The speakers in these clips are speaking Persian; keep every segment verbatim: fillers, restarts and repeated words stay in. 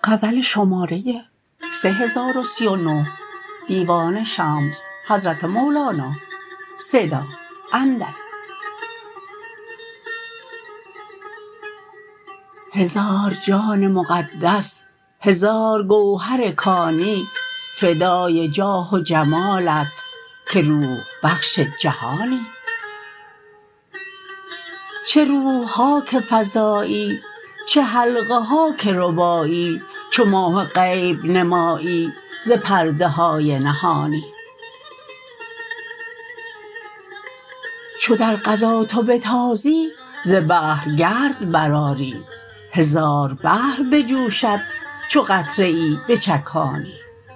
غزل شماره سه هزار و سی و نه دیوان شمس حضرت مولانا صدا اندر هزار جان مقدس هزار گوهر کانی فدای جاه و جمالت که روح بخش جهانی چه روح ها که فزایی چه حلقه ها که ربایی چو ماه غیب نمایی ز پرده های نهانی چو در غزا تو بتازی ز بحر گرد برآری هزار بحر بجوشد چو قطره ای بچکانی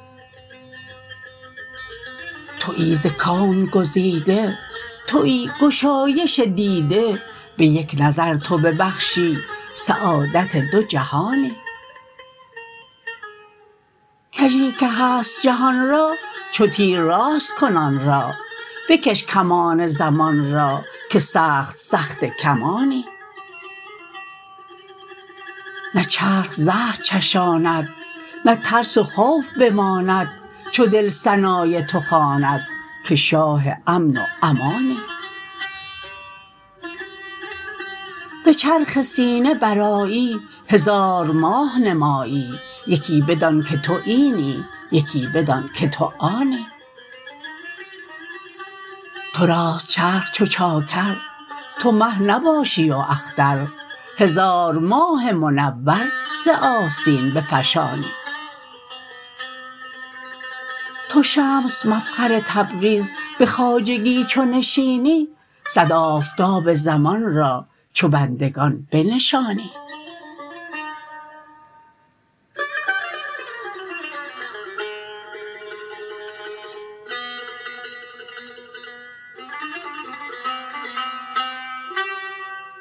توی ز کون گزیده توی گشایش دیده به یک نظر تو ببخشی سعادت دو جهانی کژی که هست جهان را چو تیر راست کن آن را بکش کمان زمان را که سخت سخته کمانی نه چرخ زهر چشاند نه ترس و خوف بماند چو دل ثنای تو خواند که شاه امن و امانی به چرخ سینه برآیی هزار ماه نمایی یکی بدان که تو اینی یکی بدان که تو آنی تو راست چرخ چو چاکر تو مه نباشی و اختر هزار ماه منور ز آستین بفشانی تو شمس مفخر تبریز به خواجگی چو نشینی صد آفتاب زمان را چو بندگان بنشانی